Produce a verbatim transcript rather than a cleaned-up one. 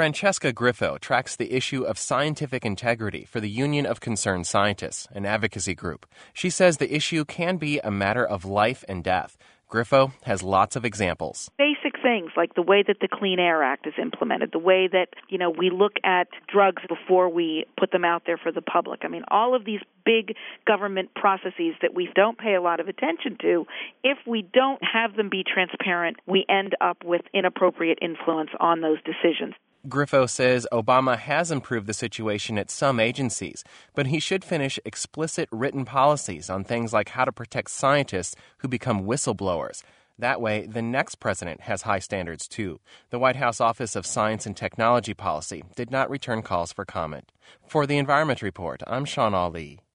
Francesca Griffo tracks the issue of scientific integrity for the Union of Concerned Scientists, an advocacy group. She says the issue can be a matter of life and death. Griffo has lots of examples. Basic things like the way that the Clean Air Act is implemented, the way that, you know, we look at drugs before we put them out there for the public. I mean, all of these big government processes that we don't pay a lot of attention to, if we don't have them be transparent, we end up with inappropriate influence on those decisions. Griffo says Obama has improved the situation at some agencies, but he should finish explicit written policies on things like how to protect scientists who become whistleblowers. That way, the next president has high standards, too. The White House Office of Science and Technology Policy did not return calls for comment. For the Environment Report, I'm Sean Ali.